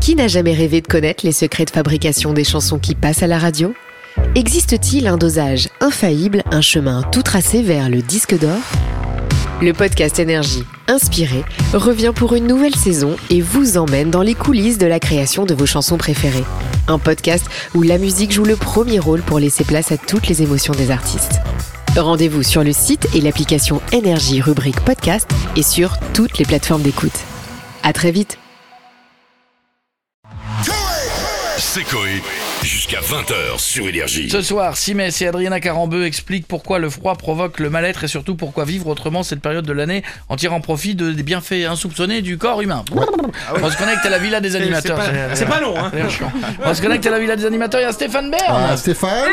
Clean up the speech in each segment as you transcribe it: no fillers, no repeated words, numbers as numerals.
Qui n'a jamais rêvé de connaître les secrets de fabrication des chansons qui passent à la radio ? Existe-t-il un dosage infaillible, un chemin tout tracé vers le disque d'or ? Le podcast Énergie, inspiré, revient pour une nouvelle saison et vous emmène dans les coulisses de la création de vos chansons préférées. Un podcast où la musique joue le premier rôle pour laisser place à toutes les émotions des artistes. Rendez-vous sur le site et l'application Énergie rubrique podcast et sur toutes les plateformes d'écoute. À très vite. C'est Coé, jusqu'à 20h sur Énergie. Ce soir, Simès et Adriana Carambeu expliquent pourquoi le froid provoque le mal-être et surtout pourquoi vivre autrement cette période de l'année en tirant profit des bienfaits insoupçonnés du corps humain. On se connecte à la villa des animateurs. C'est pas long, hein. On se connecte à la villa des animateurs, il y a Stéphane Bern. Stéphane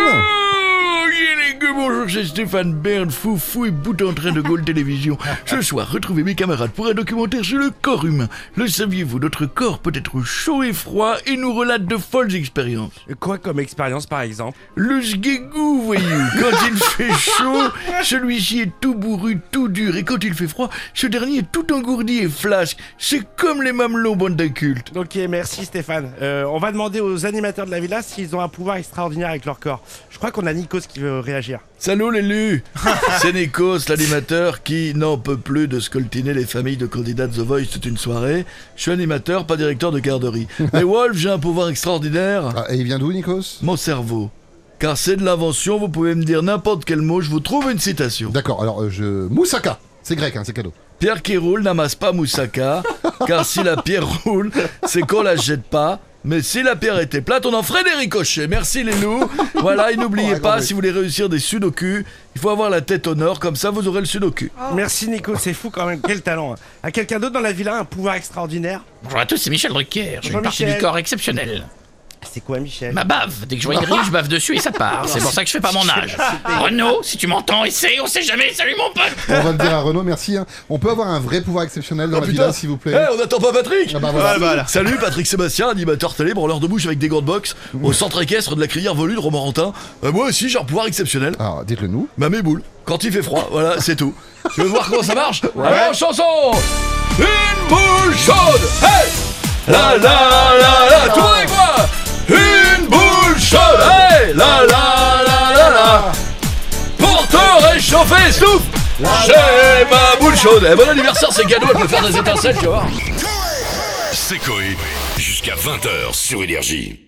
Bonjour, c'est Stéphane Bern, foufou et bout en train de Gaulle Télévision. Ce soir, retrouvez mes camarades pour un documentaire sur le corps humain. Le saviez-vous, notre corps peut être chaud et froid et nous relate de folles expériences. Quoi comme expérience, par exemple? Le sguégou, voyez-vous. Quand il fait chaud, celui-ci est tout bourru, tout dur. Et quand il fait froid, ce dernier est tout engourdi et flasque. C'est comme les mamelons, bande d'incultes. Ok, merci Stéphane. On va demander aux animateurs de la villa s'ils ont un pouvoir extraordinaire avec leur corps. Je crois qu'on a Nikos qui veut réagir. Salut l'élu. C'est Nikos, l'animateur, qui n'en peut plus de scoltiner les familles de candidats de The Voice toute une soirée. Je suis animateur, pas directeur de garderie. Mais Wolf, j'ai un pouvoir extraordinaire. Et il vient d'où, Nikos ? Mon cerveau. Car c'est de l'invention, vous pouvez me dire n'importe quel mot, je vous trouve une citation. D'accord, alors Moussaka, c'est grec, hein, c'est cadeau. Pierre qui roule n'amasse pas moussaka, car si la pierre roule, c'est qu'on la jette pas. Mais si la pierre était plate, on en ferait des ricochets. Merci les loups. Voilà, et n'oubliez pas, si vous voulez réussir des sudoku, il faut avoir la tête au nord, comme ça vous aurez le sudoku. Merci Nico, c'est fou quand même, quel talent. A quelqu'un d'autre dans la villa un pouvoir extraordinaire? Bonjour à tous, c'est Michel Drucker. J'ai Bonjour, une partie Michel. du corps exceptionnelle. C'est quoi Michel? Ma bave. Dès que je vois une grille, je bave dessus et ça part. C'est pour ça que je fais pas mon âge. Renaud, si tu m'entends, essaye, on sait jamais. Salut mon pote. On va le dire à Renaud, merci. Hein. On peut avoir un vrai pouvoir exceptionnel dans la villa, s'il vous plaît. On n'attend pas Patrick. Ah bah voilà. Salut, Patrick Sébastien, animateur télé, branleur de bouche avec des gants de boxe, au centre équestre de la Crière Velue de Romorantin. Moi aussi, j'ai un pouvoir exceptionnel. Alors, dites-le nous. Mes boules, quand il fait froid, voilà, c'est tout. Tu veux voir comment ça marche? Alors, chanson. Une boule chaude. Hey, la la la la, tout le monde avec moi. Une boule chaude. Hey, la la la la la. Pour te réchauffer, souffle. J'ai ma boule chaude. Bon anniversaire, c'est cadeau, elle peut faire des étincelles, tu vas voir. C'est Coé, jusqu'à 20h sur Énergie.